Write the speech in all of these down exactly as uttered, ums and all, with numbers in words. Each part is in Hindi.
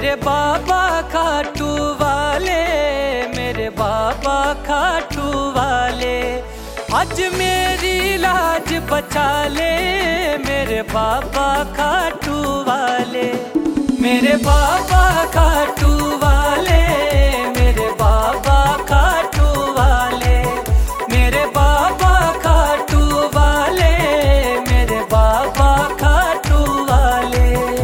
मेरे बाबा खाटू वाले, मेरे बाबा खाटू वाले, आज मेरी लाज बचा ले, मेरे बाबा खाटू वाले, मेरे बाबा खाटू वाले, मेरे बाबा खाटू वाले, मेरे बाबा खाटू वाले, मेरे बाबा खाटू वाले।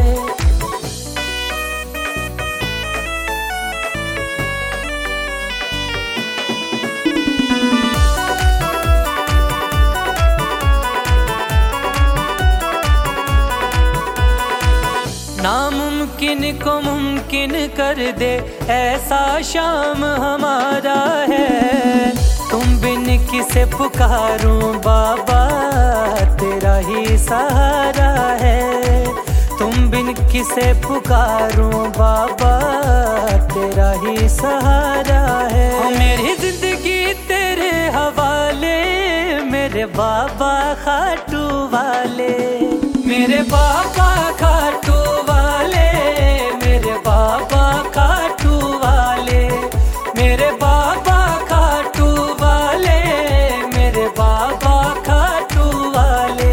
नामुमकिन को मुमकिन कर दे, ऐसा शाम हमारा है। तुम बिन किसे पुकारूं बाबा, तेरा ही सहारा है। तुम बिन किसे पुकारूं बाबा, तेरा ही सहारा है। मेरी जिंदगी तेरे हवाले, मेरे बाबा खाटू वाले, मेरे बाबा खाटू वाले, मेरे बाबा खाटू वाले, मेरे बाबा खाटू वाले, मेरे बाबा खाटू वाले।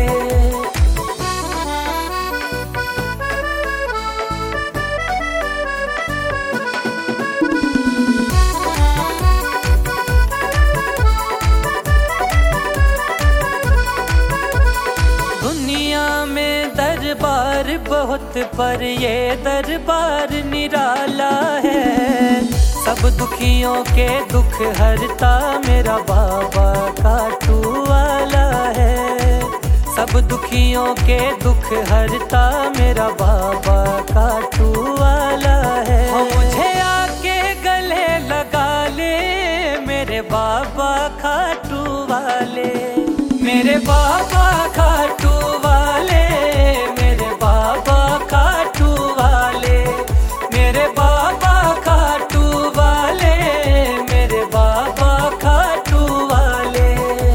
दुनिया में दरबार बहुत, पर ये दरबार निराला है। सब दुखियों के दुख हरता मेरा बाबा खाटू वाला है। सब दुखियों के दुख हरता मेरा बाबा खाटू वाला है। मुझे आके गले लगा ले, मेरे बाबा खाटू वाले, मेरे बाबा खाटू वाले, मेरे बाबा खाटू वाले, मेरे बाबा खाटू वाले, मेरे बाबा खाटू वाले।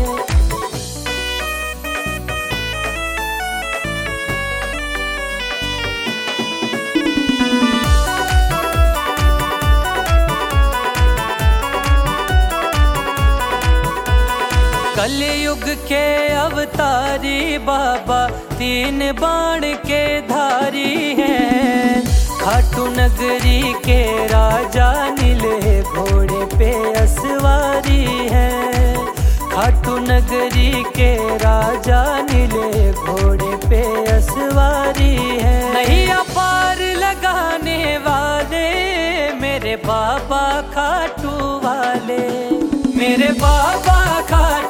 कलयुग के अवतारी बाबा, तीन बाण के धारी हैं। खाटू नगरी के राजा, नीले घोड़े पे असवारी हैं। खाटू नगरी के राजा, नीले घोड़े पे असवारी हैं। नैया पार लगाने वाले, मेरे बाबा खाटू वाले, मेरे बाबा खाटू